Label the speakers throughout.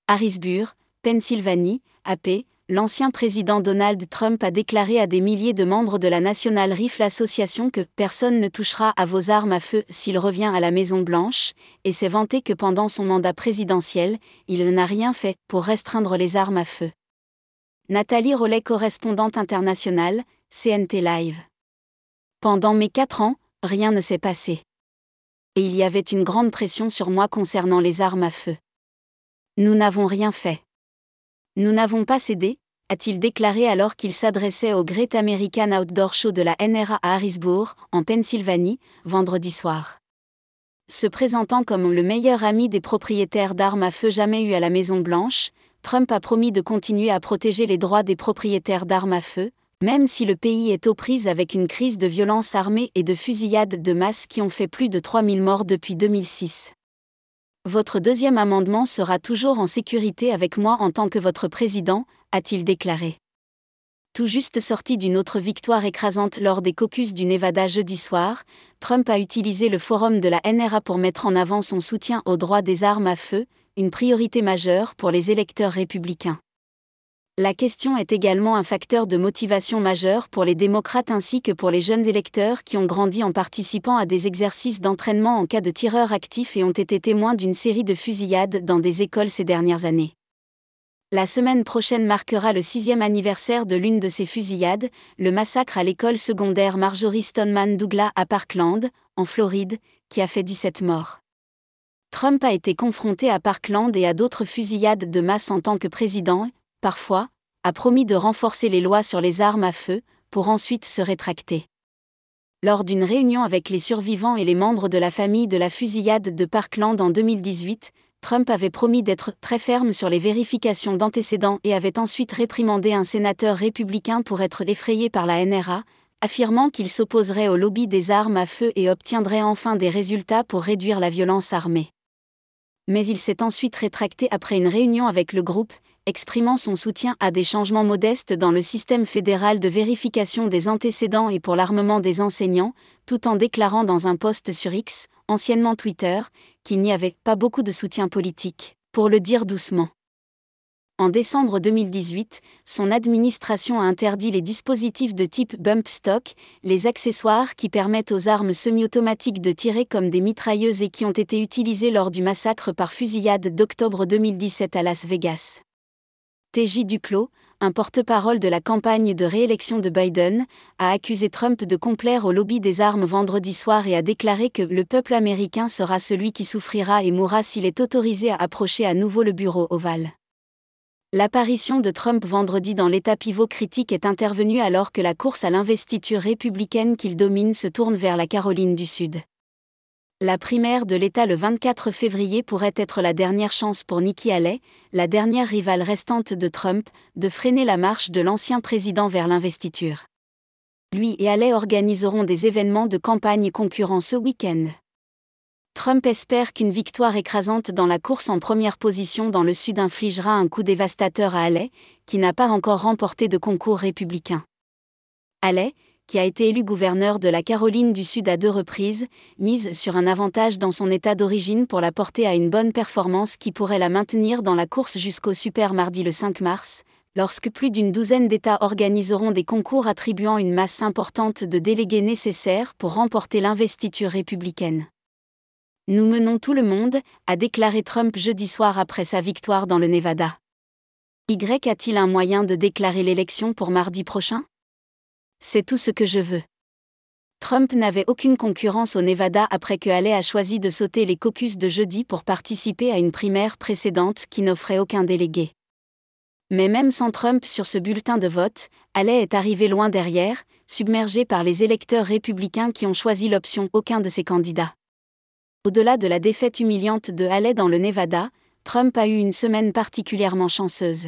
Speaker 1: Harrisburg, Pennsylvanie, AP, l'ancien président Donald Trump a déclaré à des milliers de membres de la National Rifle Association que personne ne touchera à vos armes à feu s'il revient à la Maison-Blanche, et s'est vanté que pendant son mandat présidentiel, il n'a rien fait pour restreindre les armes à feu. Nathalie Rollet, correspondante internationale, CNT Live. Pendant mes 4 ans, rien ne s'est passé. Et il y avait une grande pression sur moi concernant les armes à feu. Nous n'avons rien fait. Nous n'avons pas cédé, a-t-il déclaré alors qu'il s'adressait au Great American Outdoor Show de la NRA à Harrisburg, en Pennsylvanie, vendredi soir. Se présentant comme le meilleur ami des propriétaires d'armes à feu jamais eu à la Maison-Blanche, Trump a promis de continuer à protéger les droits des propriétaires d'armes à feu, même si le pays est aux prises avec une crise de violence armée et de fusillades de masse qui ont fait plus de 3000 morts depuis 2006. Votre deuxième amendement sera toujours en sécurité avec moi en tant que votre président, a-t-il déclaré. Tout juste sorti d'une autre victoire écrasante lors des caucus du Nevada jeudi soir, Trump a utilisé le forum de la NRA pour mettre en avant son soutien aux droits des armes à feu, une priorité majeure pour les électeurs républicains. La question est également un facteur de motivation majeur pour les démocrates ainsi que pour les jeunes électeurs qui ont grandi en participant à des exercices d'entraînement en cas de tireur actif et ont été témoins d'une série de fusillades dans des écoles ces dernières années. La semaine prochaine marquera le 6e anniversaire de l'une de ces fusillades, le massacre à l'école secondaire Marjory Stoneman Douglas à Parkland, en Floride, qui a fait 17 morts. Trump a été confronté à Parkland et à d'autres fusillades de masse en tant que président, parfois, a promis de renforcer les lois sur les armes à feu, pour ensuite se rétracter. Lors d'une réunion avec les survivants et les membres de la famille de la fusillade de Parkland en 2018, Trump avait promis d'être très ferme sur les vérifications d'antécédents et avait ensuite réprimandé un sénateur républicain pour être effrayé par la NRA, affirmant qu'il s'opposerait au lobby des armes à feu et obtiendrait enfin des résultats pour réduire la violence armée. Mais il s'est ensuite rétracté après une réunion avec le groupe, exprimant son soutien à des changements modestes dans le système fédéral de vérification des antécédents et pour l'armement des enseignants, tout en déclarant dans un post sur X, anciennement Twitter, qu'il n'y avait pas beaucoup de soutien politique, pour le dire doucement. En décembre 2018, son administration a interdit les dispositifs de type bump stock, les accessoires qui permettent aux armes semi-automatiques de tirer comme des mitrailleuses et qui ont été utilisés lors du massacre par fusillade d'octobre 2017 à Las Vegas. TJ Duclos, un porte-parole de la campagne de réélection de Biden, a accusé Trump de complaire au lobby des armes vendredi soir et a déclaré que le peuple américain sera celui qui souffrira et mourra s'il est autorisé à approcher à nouveau le bureau ovale. L'apparition de Trump vendredi dans l'état pivot critique est intervenue alors que la course à l'investiture républicaine qu'il domine se tourne vers la Caroline du Sud. La primaire de l'État le 24 février pourrait être la dernière chance pour Nikki Haley, la dernière rivale restante de Trump, de freiner la marche de l'ancien président vers l'investiture. Lui et Haley organiseront des événements de campagne concurrents ce week-end. Trump espère qu'une victoire écrasante dans la course en première position dans le Sud infligera un coup dévastateur à Haley, qui n'a pas encore remporté de concours républicain. Haley, qui a été élu gouverneur de la Caroline du Sud à 2 reprises, mise sur un avantage dans son état d'origine pour la porter à une bonne performance qui pourrait la maintenir dans la course jusqu'au Super Mardi le 5 mars, lorsque plus d'une douzaine d'États organiseront des concours attribuant une masse importante de délégués nécessaires pour remporter l'investiture républicaine. Nous menons tout le monde, a déclaré Trump jeudi soir après sa victoire dans le Nevada. A-t-il un moyen de déclarer l'élection pour mardi prochain ? C'est tout ce que je veux. Trump n'avait aucune concurrence au Nevada après que Haley a choisi de sauter les caucus de jeudi pour participer à une primaire précédente qui n'offrait aucun délégué. Mais même sans Trump sur ce bulletin de vote, Haley est arrivé loin derrière, submergé par les électeurs républicains qui ont choisi l'option aucun de ses candidats. Au-delà de la défaite humiliante de Haley dans le Nevada, Trump a eu une semaine particulièrement chanceuse.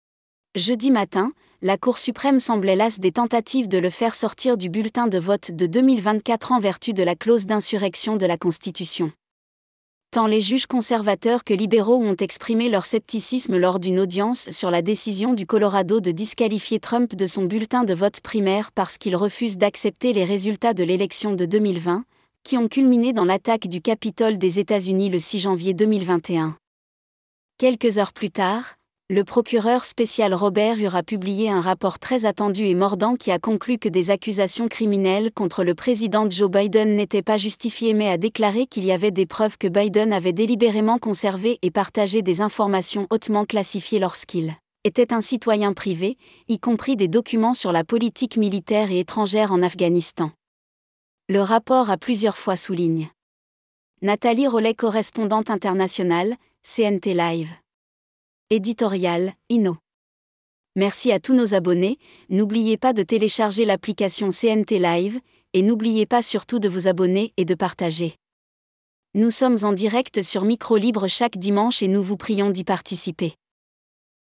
Speaker 1: Jeudi matin, la Cour suprême semblait lasse des tentatives de le faire sortir du bulletin de vote de 2024 en vertu de la clause d'insurrection de la Constitution. Tant les juges conservateurs que libéraux ont exprimé leur scepticisme lors d'une audience sur la décision du Colorado de disqualifier Trump de son bulletin de vote primaire parce qu'il refuse d'accepter les résultats de l'élection de 2020, qui ont culminé dans l'attaque du Capitole des États-Unis le 6 janvier 2021. Quelques heures plus tard, le procureur spécial Robert Hur a publié un rapport très attendu et mordant qui a conclu que des accusations criminelles contre le président Joe Biden n'étaient pas justifiées, mais a déclaré qu'il y avait des preuves que Biden avait délibérément conservé et partagé des informations hautement classifiées lorsqu'il était un citoyen privé, y compris des documents sur la politique militaire et étrangère en Afghanistan. Le rapport a plusieurs fois souligné. Nathalie Rollet, correspondante internationale, CNT Live. Éditorial, Inno. Merci à tous nos abonnés, n'oubliez pas de télécharger l'application CNT Live, et n'oubliez pas surtout de vous abonner et de partager. Nous sommes en direct sur Micro Libre chaque dimanche et nous vous prions d'y participer.